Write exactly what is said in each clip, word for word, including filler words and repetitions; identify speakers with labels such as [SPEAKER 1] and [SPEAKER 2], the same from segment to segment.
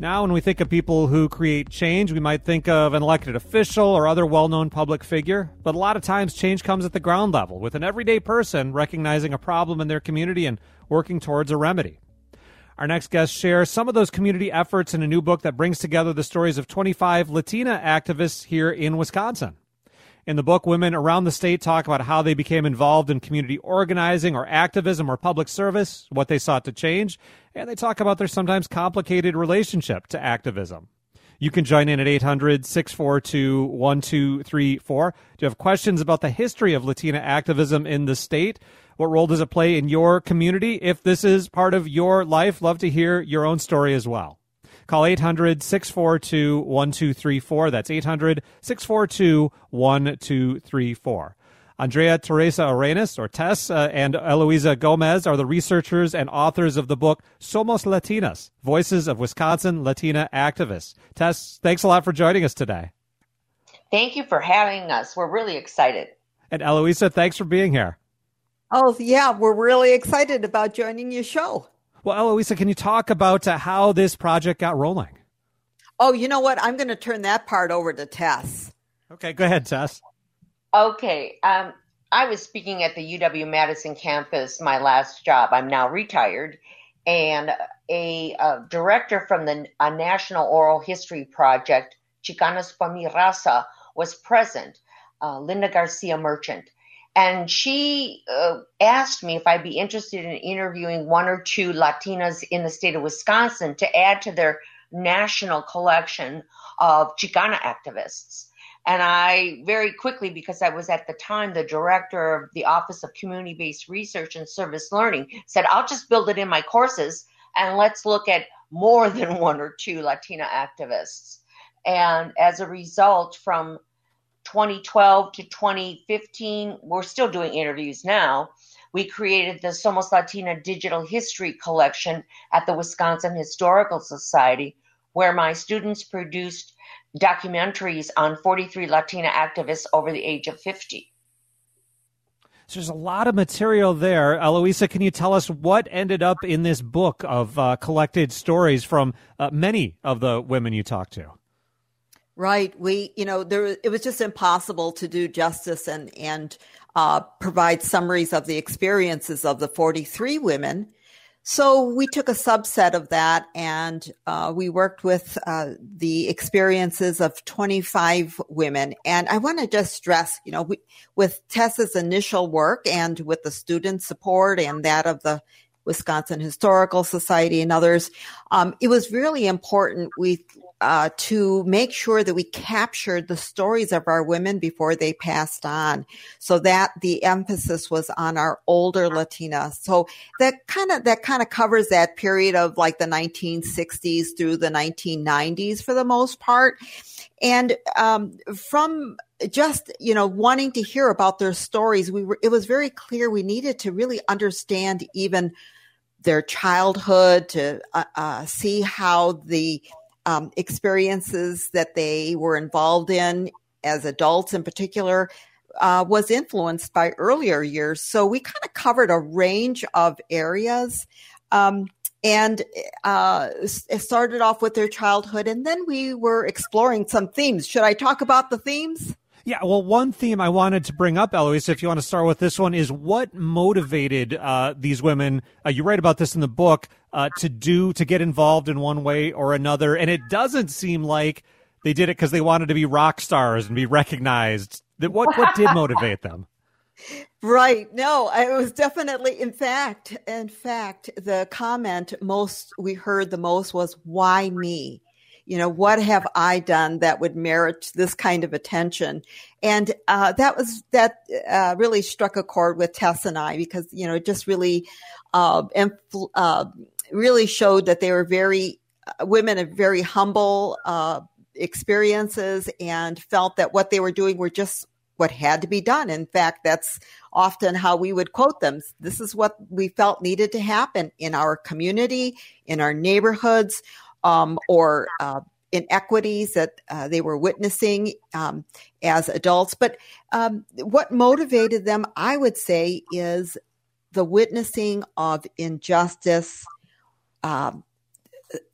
[SPEAKER 1] Now, when we think of people who create change, we might think of an elected official or other well-known public figure. But a lot of times, change comes at the ground level, with an everyday person recognizing a problem in their community and working towards a remedy. Our next guest shares some of those community efforts in a new book that brings together the stories of twenty-five Latina activists here in Wisconsin. In the book, women around the state talk about how they became involved in community organizing or activism or public service, what they sought to change, and they talk about their sometimes complicated relationship to activism. You can join in at eight hundred, six four two, one two three four. Do you have questions about the history of Latina activism in the state? What role does it play in your community? If this is part of your life, love to hear your own story as well. Call eight hundred, six four two, one two three four. That's eight hundred, six four two, one two three four. Andrea Teresa Arenas, or Tess, uh, and Eloisa Gomez are the researchers and authors of the book Somos Latinas, Voices of Wisconsin Latina Activists. Tess, thanks a lot for joining us today.
[SPEAKER 2] Thank you for having us. We're really excited.
[SPEAKER 1] And Eloisa, thanks for being here.
[SPEAKER 3] Oh, yeah, we're really excited about joining your show.
[SPEAKER 1] Well, Eloisa, can you talk about uh, how this project got rolling?
[SPEAKER 3] Oh, you know what? I'm going to turn that part over to Tess.
[SPEAKER 1] Okay, go ahead, Tess.
[SPEAKER 2] Okay. Um, I was speaking at the U W-Madison campus, my last job. I'm now retired. And a, a director from the a National Oral History Project, Chicanas Pa Mi Raza, was present, uh, Linda Garcia Merchant. And she uh, asked me if I'd be interested in interviewing one or two Latinas in the state of Wisconsin to add to their national collection of Chicana activists. And I very quickly, because I was at the time the director of the Office of Community-Based Research and Service Learning, said, I'll just build it in my courses and let's look at more than one or two Latina activists. And as a result, from twenty twelve to twenty fifteen, we're still doing interviews now. We created the Somos Latina Digital History Collection at the Wisconsin Historical Society, where my students produced documentaries on forty-three Latina activists over the age of fifty.
[SPEAKER 1] So there's a lot of material there. Eloisa, can you tell us what ended up in this book of uh, collected stories from uh, many of the women you talked to?
[SPEAKER 3] Right. We, you know, there, it was just impossible to do justice and, and uh, provide summaries of the experiences of the forty-three women. So we took a subset of that and uh, we worked with uh, the experiences of twenty-five women. And I want to just stress, you know, we, with Tessa's initial work and with the student support and that of the Wisconsin Historical Society and others, um, it was really important we uh, to make sure that we captured the stories of our women before they passed on, so that the emphasis was on our older Latina. So that kind of that kind of covers that period of like the nineteen sixties through the nineteen nineties for the most part, and um, from just, you know, wanting to hear about their stories, we were, it was very clear we needed to really understand even their childhood, to uh, uh, see how the um, experiences that they were involved in as adults in particular uh, was influenced by earlier years. So we kind of covered a range of areas. Um, And uh, it started off with their childhood, and then we were exploring some themes. Should I talk about the themes?
[SPEAKER 1] Yeah, well, one theme I wanted to bring up, Eloisa, if you want to start with this one, is what motivated uh, these women, uh, you write about this in the book, uh, to do, to get involved in one way or another. And it doesn't seem like they did it because they wanted to be rock stars and be recognized. What, what did motivate them?
[SPEAKER 3] Right. No, it was definitely, in fact, in fact, the comment most we heard the most was, why me? You know, what have I done that would merit this kind of attention? And uh, that was, that uh, really struck a chord with Tess and I, because, you know, it just really, uh, influ- uh, really showed that they were very, uh, women of very humble uh, experiences, and felt that what they were doing were just what had to be done. In fact, that's often how we would quote them. This is what we felt needed to happen in our community, in our neighborhoods, um, or uh, inequities that uh, they were witnessing um, as adults. But um, what motivated them, I would say, is the witnessing of injustice, um,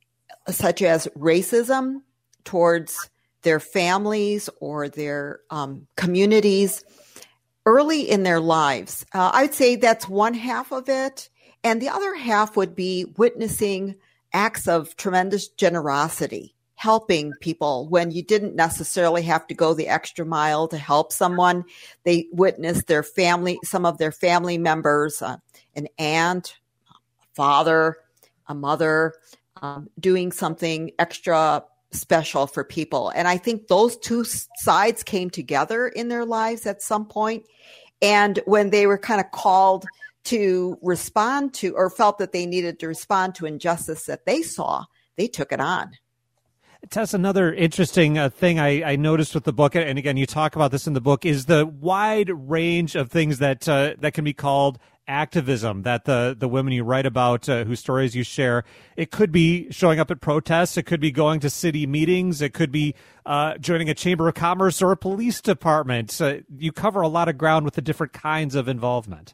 [SPEAKER 3] such as racism towards their families or their um, communities early in their lives. Uh, I'd say that's one half of it. And the other half would be witnessing acts of tremendous generosity, helping people when you didn't necessarily have to go the extra mile to help someone. They witnessed their family, some of their family members, uh, an aunt, a father, a mother, um, doing something extra special for people. And I think those two sides came together in their lives at some point. And when they were kind of called to respond to, or felt that they needed to respond to injustice that they saw, they took it on.
[SPEAKER 1] Tess, another interesting uh, thing I, I noticed with the book, and again, you talk about this in the book, is the wide range of things that uh, that can be called activism, that the, the women you write about, uh, whose stories you share, it could be showing up at protests, it could be going to city meetings, it could be uh, joining a chamber of commerce or a police department. Uh, you cover a lot of ground with the different kinds of involvement.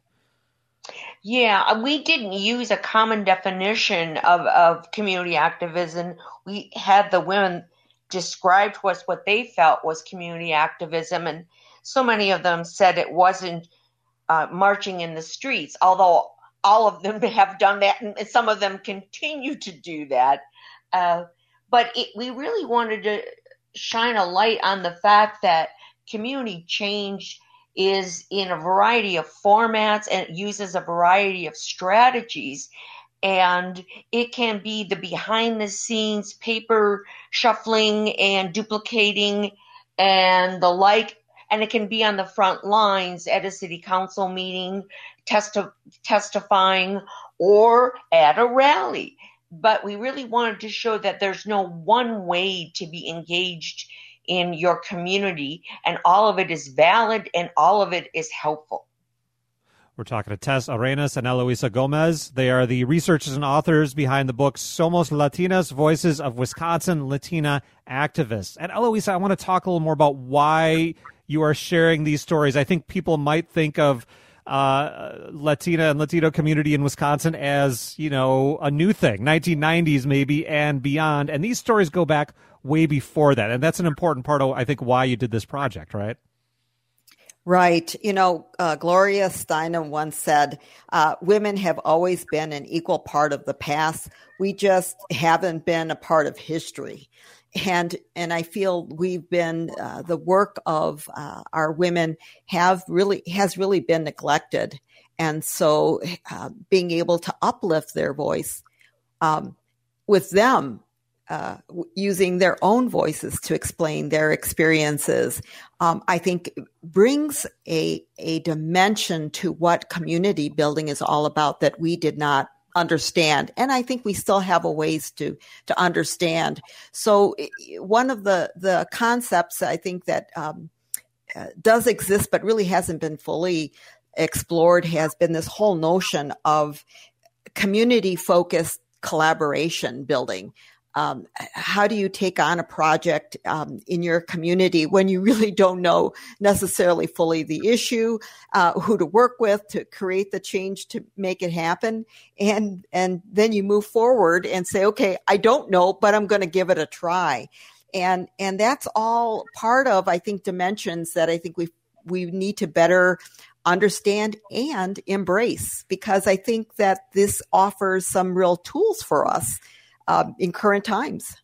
[SPEAKER 2] Yeah, we didn't use a common definition of, of community activism. We had the women describe to us what they felt was community activism, and so many of them said it wasn't uh, marching in the streets, although all of them have done that, and some of them continue to do that. Uh, but it, we really wanted to shine a light on the fact that community change is in a variety of formats and it uses a variety of strategies. And it can be the behind the scenes paper shuffling and duplicating and the like. And it can be on the front lines at a city council meeting, testi- testifying, or at a rally. But we really wanted to show that there's no one way to be engaged in your community, and all of it is valid and all of it is helpful.
[SPEAKER 1] We're talking to Tess Arenas and Eloisa Gomez. They are the researchers and authors behind the book Somos Latinas, Voices of Wisconsin Latina Activists. And Eloisa, I want to talk a little more about why you are sharing these stories. I think people might think of uh, Latina and Latino community in Wisconsin as, you know, a new thing, nineteen nineties maybe and beyond. And these stories go back way before that. And that's an important part of, I think, why you did this project, right?
[SPEAKER 3] Right. You know, uh, Gloria Steinem once said, uh, women have always been an equal part of the past. We just haven't been a part of history. And and I feel we've been, uh, the work of uh, our women have really, has really been neglected. And so uh, being able to uplift their voice um, with them, Uh, using their own voices to explain their experiences, um, I think brings a a dimension to what community building is all about that we did not understand. And I think we still have a ways to to understand. So one of the, the concepts I think that um, uh, does exist but really hasn't been fully explored has been this whole notion of community-focused collaboration building. Um, how do you take on a project um, in your community when you really don't know necessarily fully the issue, uh, who to work with to create the change to make it happen? And, and then you move forward and say, okay, I don't know, but I'm going to give it a try. And, and that's all part of, I think, dimensions that I think we, we need to better understand and embrace, because I think that this offers some real tools for us Um, in current times.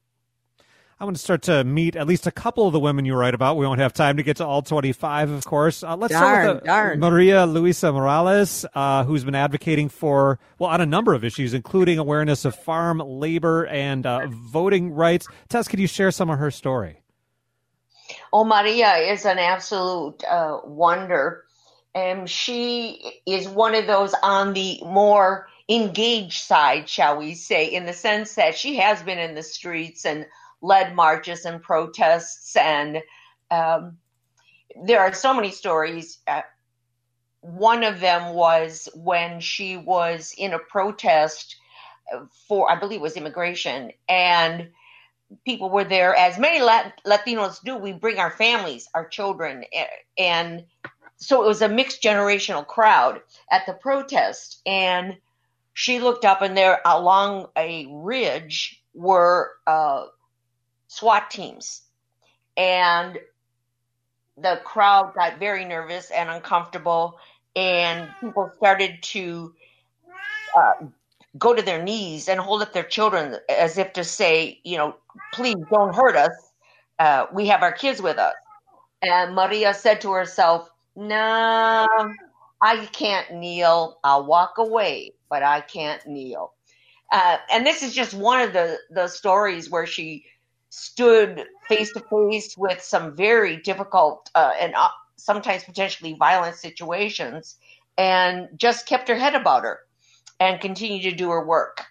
[SPEAKER 1] I want to start to meet at least a couple of the women you write about. We won't have time to get to all twenty-five, of course. Uh, let's
[SPEAKER 3] darn,
[SPEAKER 1] start with uh,
[SPEAKER 3] darn.
[SPEAKER 1] Maria Luisa Morales, uh, who's been advocating for, well, on a number of issues, including awareness of farm labor and uh, voting rights. Tess, could you share some of her story?
[SPEAKER 2] Oh, Maria is an absolute uh, wonder. And she is one of those on the more engaged side, shall we say, in the sense that she has been in the streets and led marches and protests. And um, there are so many stories. Uh, one of them was when she was in a protest for, I believe it was immigration, and people were there, as many Lat- Latinos do. We bring our families, our children, and so it was a mixed generational crowd at the protest. And she looked up, and there along a ridge were uh, SWAT teams. And the crowd got very nervous and uncomfortable, and people started to uh, go to their knees and hold up their children as if to say, you know, please don't hurt us. Uh, we have our kids with us. And Maria said to herself, no, I can't kneel. I'll walk away, but I can't kneel. Uh, and this is just one of the, the stories where she stood face to face with some very difficult uh, and uh, sometimes potentially violent situations and just kept her head about her and continued to do her work.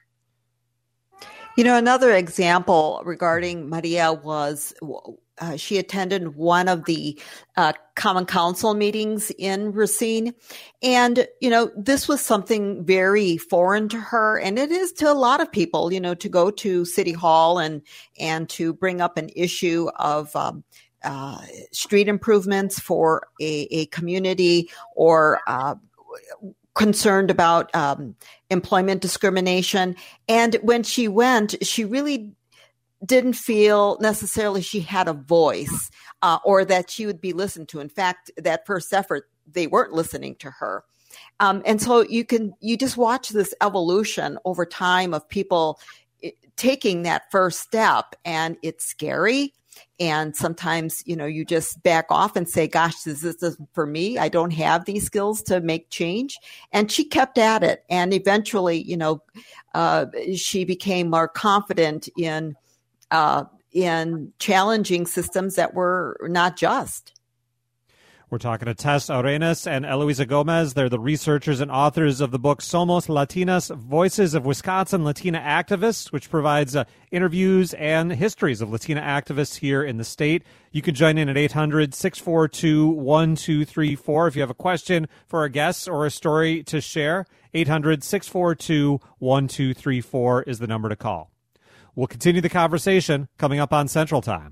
[SPEAKER 3] You know, another example regarding Maria was uh, she attended one of the uh, Common Council meetings in Racine. And, you know, this was something very foreign to her. And it is to a lot of people, you know, to go to City Hall and, and to bring up an issue of um, uh, street improvements for a, a community or uh concerned about um, employment discrimination. And when she went, she really didn't feel necessarily she had a voice uh, or that she would be listened to. In fact, that first effort, they weren't listening to her. Um, and so you can, you just watch this evolution over time of people taking that first step, and it's scary. And sometimes, you know, you just back off and say, gosh, this, this isn't for me. I don't have these skills to make change. And she kept at it. And eventually, you know, uh, she became more confident in, uh, in challenging systems that were not just.
[SPEAKER 1] We're talking to Tess Arenas and Eloisa Gomez. They're the researchers and authors of the book Somos Latinas, Voices of Wisconsin Latina Activists, which provides uh, interviews and histories of Latina activists here in the state. You can join in at eight hundred, six four two, one two three four if you have a question for our guests or a story to share. eight hundred, six four two, one two three four is the number to call. We'll continue the conversation coming up on Central Time.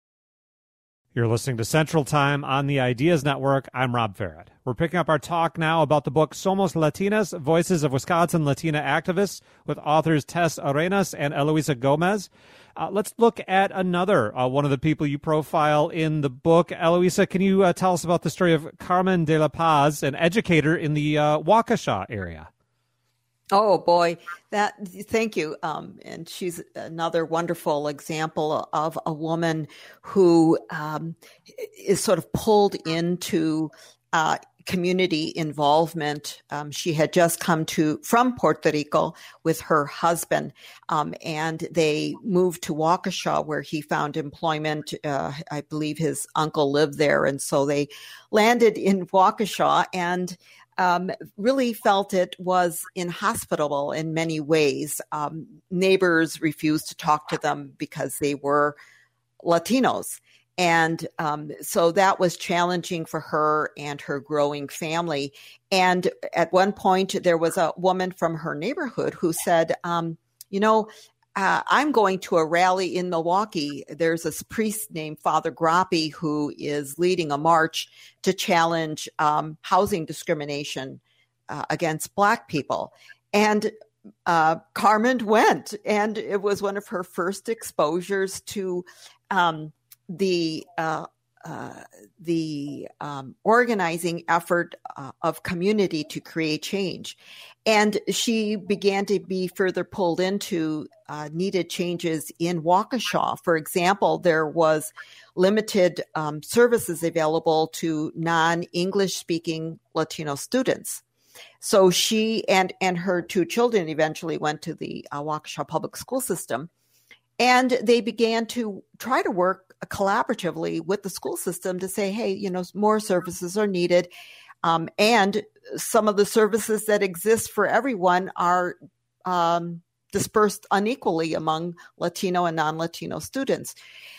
[SPEAKER 1] You're listening to Central Time on the Ideas Network. I'm Rob Farrett. We're picking up our talk now about the book Somos Latinas, Voices of Wisconsin Latina Activists with authors Tess Arenas and Eloisa Gomez. Uh, let's look at another uh, one of the people you profile in the book. Eloisa, can you uh, tell us about the story of Carmen de la Paz, an educator in the uh, Waukesha area?
[SPEAKER 3] Oh boy, that thank you. Um, and she's another wonderful example of a woman who um, is sort of pulled into uh, community involvement. Um, she had just come to from Puerto Rico with her husband, um, and they moved to Waukesha, where he found employment. Uh, I believe his uncle lived there, and so they landed in Waukesha and. Um, really felt it was inhospitable in many ways. Um, neighbors refused to talk to them because they were Latinos. And um, so that was challenging for her and her growing family. And at one point, there was a woman from her neighborhood who said, um, you know, Uh, I'm going to a rally in Milwaukee. There's a priest named Father Grappi who is leading a march to challenge um, housing discrimination uh, against Black people. And uh, Carmen went, and it was one of her first exposures to um, the uh, uh, the um, organizing effort uh, of community to create change. And she began to be further pulled into uh, needed changes in Waukesha. For example, there was limited um, services available to non-English speaking Latino students. So she and, and her two children eventually went to the uh, Waukesha public school system, and they began to try to work collaboratively with the school system to say, hey, you know, more services are needed. Um, and some of the services that exist for everyone are um, dispersed unequally among Latino and non-Latino students.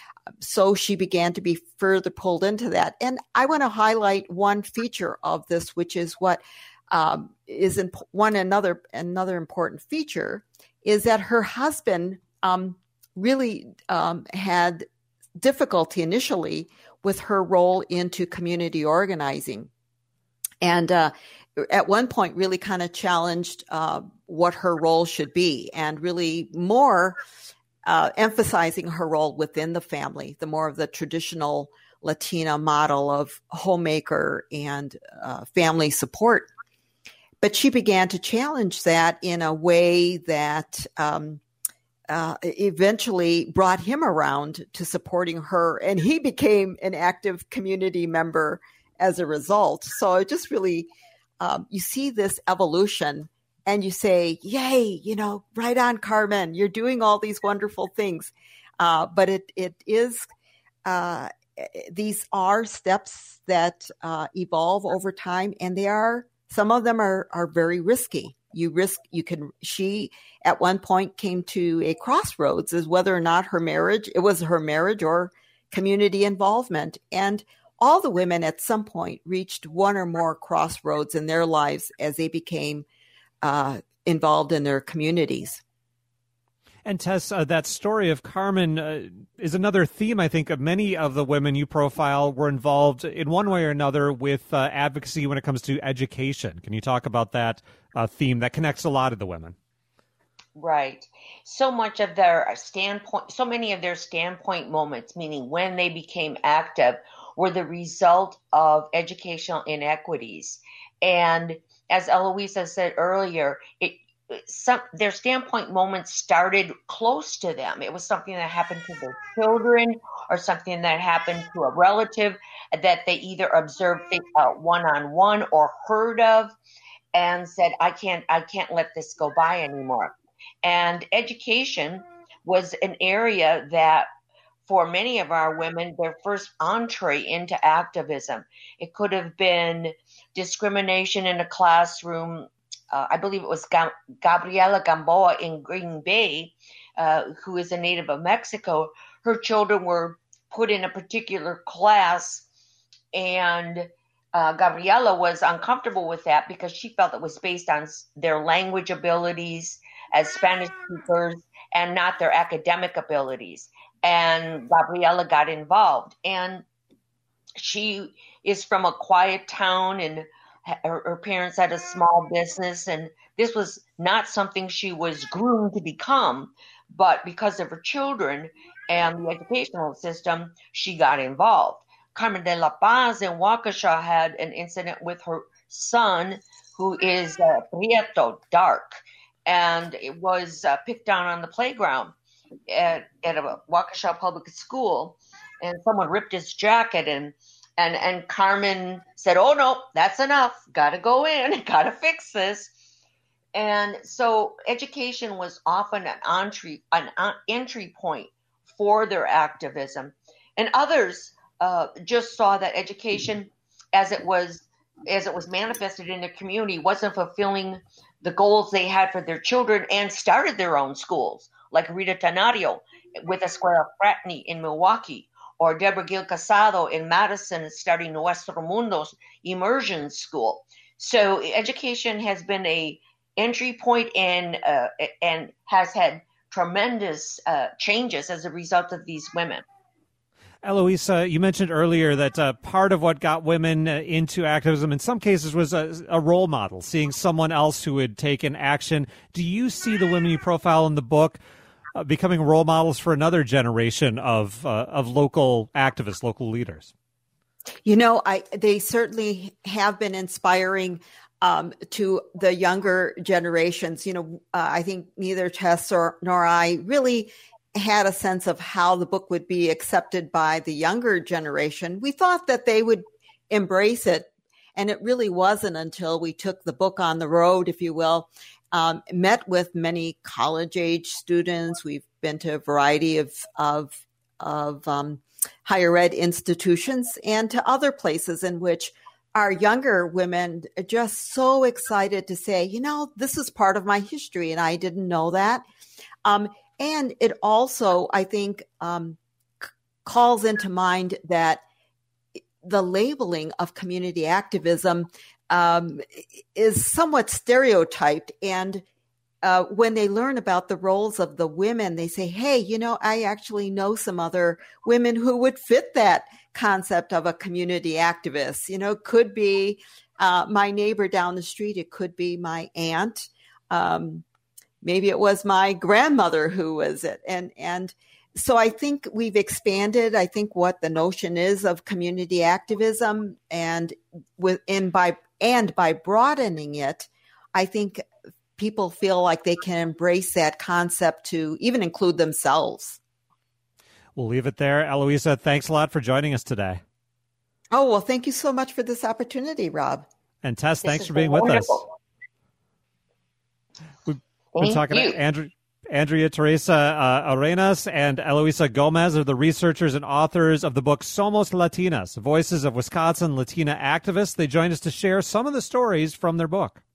[SPEAKER 3] So she began to be further pulled into that. And I want to highlight one feature of this, which is what um, is in one another another important feature is that her husband um, really um, had difficulty initially with her role into community organizing. And uh, at one point really kind of challenged uh, what her role should be, and really more uh, emphasizing her role within the family, the more of the traditional Latina model of homemaker and uh, family support. But she began to challenge that in a way that um, uh, eventually brought him around to supporting her, and he became an active community member as a result. So it just really, um, you see this evolution and you say, yay, you know, right on, Carmen, you're doing all these wonderful things. Uh, but it it is, uh, these are steps that uh, evolve over time, and they are, some of them are, are very risky. You risk, you can, she at one point came to a crossroads as whether or not her marriage, it was her marriage or community involvement. And all the women at some point reached one or more crossroads in their lives as they became uh, involved in their communities.
[SPEAKER 1] And Tess, uh, that story of Carmen uh, is another theme, I think, of many of the women you profile were involved in one way or another with uh, advocacy when it comes to education. Can you talk about that uh, theme that connects a lot of the women?
[SPEAKER 2] Right. So much of their standpoint, so many of their standpoint moments, meaning when they became active, were the result of educational inequities. And as Eloisa said earlier, it Some their standpoint moments started close to them. It was something that happened to their children or something that happened to a relative that they either observed uh, one-on-one or heard of and said, I can't, I can't let this go by anymore. And education was an area that for many of our women, their first entree into activism. It could have been discrimination in a classroom. Uh, I believe it was Ga- Gabriela Gamboa in Green Bay, uh, who is a native of Mexico. Her children were put in a particular class, and uh, Gabriela was uncomfortable with that because she felt it was based on their language abilities as Spanish speakers and not their academic abilities. And Gabriela got involved. And she is from a quiet town, and Her, her parents had a small business, and this was not something she was groomed to become, but because of her children and the educational system, she got involved. Carmen de la Paz in Waukesha had an incident with her son, who is uh, Prieto, dark, and it was uh, picked on on the playground at, at a Waukesha public school, and someone ripped his jacket, and And and Carmen said, oh, no, that's enough. Got to go in. Got to fix this. And so education was often an entry, an entry point for their activism. And others uh, just saw that education, as it was as it was manifested in their community, wasn't fulfilling the goals they had for their children, and started their own schools, like Rita Tanario with Escuela Fraternity in Milwaukee, or Deborah Gil Casado in Madison starting Nuestro Mundo's immersion school. So education has been a entry point and uh, and has had tremendous uh, changes as a result of these women.
[SPEAKER 1] Eloisa, you mentioned earlier that uh, part of what got women uh, into activism in some cases was a, a role model, seeing someone else who had taken action. Do you see the women you profile in the book Uh, becoming role models for another generation of uh, of local activists, local leaders?
[SPEAKER 3] You know, I they certainly have been inspiring um, to the younger generations. You know, uh, I think neither Tess or, nor I really had a sense of how the book would be accepted by the younger generation. We thought that they would embrace it, and it really wasn't until we took the book on the road, if you will. Um, met with many college-age students. We've been to a variety of of, of um, higher ed institutions, and to other places in which our younger women are just so excited to say, you know, this is part of my history, and I didn't know that. Um, and it also, I think, um, c- calls into mind that the labeling of community activism Um, is somewhat stereotyped. And uh, when they learn about the roles of the women, they say, hey, you know, I actually know some other women who would fit that concept of a community activist. You know, could be uh, my neighbor down the street. It could be my aunt. Um, maybe it was my grandmother who was it. And, and so I think we've expanded, I think, what the notion is of community activism, and with, and by, and by broadening it, I think people feel like they can embrace that concept to even include themselves.
[SPEAKER 1] We'll leave it there. Eloisa, thanks a lot for joining us today.
[SPEAKER 3] Oh, well, thank you so much for this opportunity, Rob.
[SPEAKER 1] And Tess,
[SPEAKER 2] This
[SPEAKER 1] thanks
[SPEAKER 2] has
[SPEAKER 1] for being
[SPEAKER 2] been
[SPEAKER 1] with
[SPEAKER 2] wonderful.
[SPEAKER 1] us. We've
[SPEAKER 2] Thank
[SPEAKER 1] been talking
[SPEAKER 2] you.
[SPEAKER 1] to Andrew, Andrea Teresa uh, Arenas and Eloisa Gomez are the researchers and authors of the book Somos Latinas, Voices of Wisconsin Latina Activists. They joined us to share some of the stories from their book.